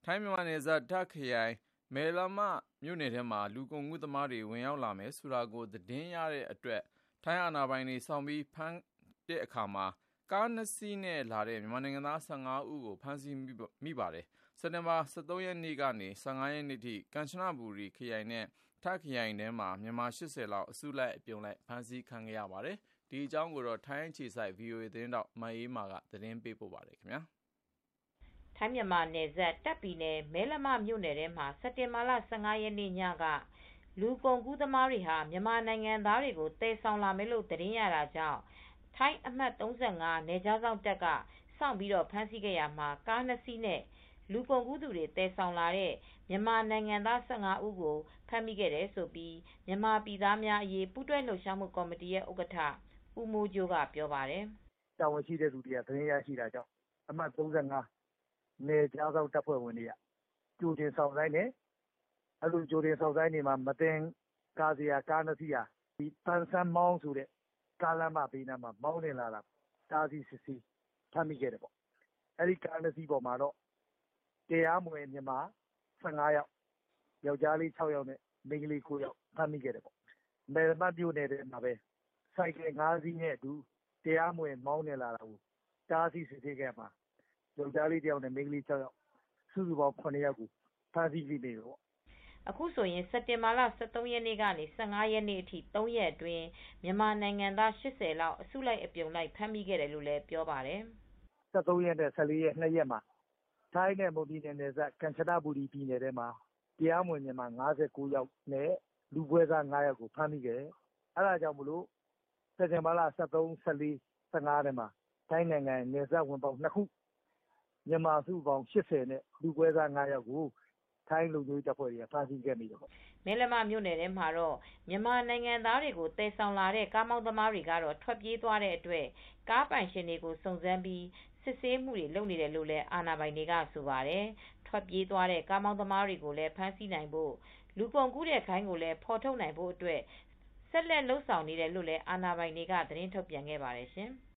ထိုင်းမြန်မာနယ်စပ် တာ့ခ်ခရိုင် မယ်လမမြို့နယ်ထဲမှာ လူကုန်ကူးသမားတွေ ဝင်ရောက်လာမယ်ဆိုတာကို သတင်းရတဲ့အတွက် ထိုင်းအာဏာပိုင်တွေ စောင့်ပြီး ဖမ်းတဲ့အခါမှာ ကား2 စီးနဲ့လာတဲ့ မြန်မာနိုင်ငံသား 15 ဦးကို ဖမ်းဆီးမိပါတယ်။ စက်တင်ဘာ 13 ရက်နေ့ကနေ 15 ရက်နေ့ထိ ကမ်ချနဘူရီခရိုင်နဲ့ တာ့ခ်ခရိုင်ထဲမှာ မြန်မာ 80 လောက် အစုလိုက်အပြုံလိုက် ဖမ်းဆီးခံခဲ့ရပါတယ်။ ဒီအကြောင်း ထိုင်းအခြေစိုက် VOA သတင်းထောက် မအေးအေးမာက သတင်းပေးပို့ထားပါတယ်။ထိုင်းမြန်မာနယ်စပ် တာ့ခ်ပြည်နယ် မယ်လမမြို့နယ်ထဲမှာ စက်တင်ဘာလ ၁၅ ရက်နေ့ညက လူကုန်ကူးသမားတွေဟာ မြန်မာနိုင်ငံသားတွေကို သယ်ဆောင်လာမယ်လို့ သတင်းရတာကြောင့် ထိုင်းအမှတ် ၃၅ နယ်ခြားစောင့်တပ်က စောင့်ပြီးဖမ်းဆီးခဲ့ရာမှာ ကား 2 စီးနဲ့ လူကုန်ကူးသူတွေ သယ်ဆောင်လာတဲ့ မြန်မာနိုင်ငံသား ၁၅ ဦးကို ဖမ်းမိခဲ့တယ်လို့ မြန်မာပြည်သားများအရေး ပူးတွဲလှုပ်ရှားမှုကော်မတီရဲ့ ဥက္ကဋ္ဌ ဦးမိုးကြိုးက ပြောပါတယ်။ "တာဝန်ရှိသူတွေက သတင်းရရှိတာကြောင့် အမှတ် ၃၅ နယ်ခြားစောင့်တပ်ဖွဲ့ဝင်တွေက ကြိုတင်စောင့်ဆိုင်းတယ်။ ကြိုတင်စောင့်ဆိုင်းနေချိန်မှာ မသင်္ကာစရာ ကား 2 စီးက ပန်စန်းမောင်းဆိုတဲ့ ကားလမ်းမဘေးမှာ မောင်းနှင်လာတာကို တားဆီးစစ်ဆေးဖမ်းမိခဲ့တယ်။ အဲဒီကား 2 စီးပေါ်မှာတော့ တရားမဝင် မြန်မာ 15 ယောက် ယောက်ကျားလေး 6 ယောက်နဲ့ မိန်းကလေး 9 ယောက် ဖမ်းမိခဲ့တယ်။ မယ်လမမြို့နယ်ထဲမှာပဲ ဆိုင်ကယ် 5 စီးနဲ့အတူ တရားမဝင် မောင်းနှင်လာတာကို တားဆီးစစ်ဆေးခဲ့ရာမှာ ယောက်ကျားလေး 1 ယောက်နဲ့ မိန်းကလေး 6 ယောက် စုစုပေါင်း 7 ယောက်ကို ဖမ်းဆီးမိတယ်။ " အခုဆိုရင် စက်တင်ဘာလ ၁၃ ရက်နေ့ကနေ ၁၅ ရက်နေ့အထိ ၃ ရက်အတွင်း မြန်မာနိုင်ငံသား 80 လောက် အစုလိုက်အပြုံလိုက် ဖမ်းမိခဲ့တယ်လို့လည်း ပြောပါတယ်။ "၁၃ ရက်နဲ့ ၁၄ ရက် ၂ ရက်မှာ ထိုင်းနဲ့ မွန်ပြည်နယ်စပ် ကမ်ချနဘူရီပြည်နယ်ထဲမှာ တရားမဝင် မြန်မာ ၅၉ ယောက်နဲ့ လူပွဲစား 5 ယောက်ကို ဖမ်းမိခဲ့တယ်။ အဲဒါကြောင့် စက်တင်ဘာလ ၁၃ ၁၄ ၁၅ ထဲမှာ ထိုင်းနိုင်ငံ နယ်စပ်ဝင်ပေါက် 2 ခု မြန်မာစုစုပေါင်း 80 နဲ့ လူပွဲစား 5 ယောက်ကို ထိုင်းလုံခြုံရေးတပ်ဖွဲ့တွေက ဖမ်းဆီးခဲ့မိတယ်။ " မယ်လမမြို့နယ်ထဲမှာတော့ မြန်မာနိုင်ငံသားတွေကို သယ်ဆောင်လာတဲ့ ကားမောင်းသမားတွေကတော့ ထွက်ပြေးသွားတဲ့အတွက် ကားပိုင်ရှင်တွေကို စုံစမ်းပြီး စစ်ဆေးမှုတွေ လုပ်နေတယ်လို့လည်း အာဏာပိုင်တွေက ဆိုပါတယ်။ ထွက်ပြေးသွားတဲ့ ကားမောင်းသမားတွေကိုလည်း ဖမ်းဆီးနိုင်ဖို့ လူကုန်ကူးတဲ့ဂိုဏ်းကိုလည်း ဖော်ထုတ်နိုင်ဖို့အတွက် ဆက်လက်လုပ်ဆောင်နေတယ်လို့လည်း အာဏာပိုင်တွေက သတင်းထုတ်ပြန်ခဲ့ပါတယ်ရှင်။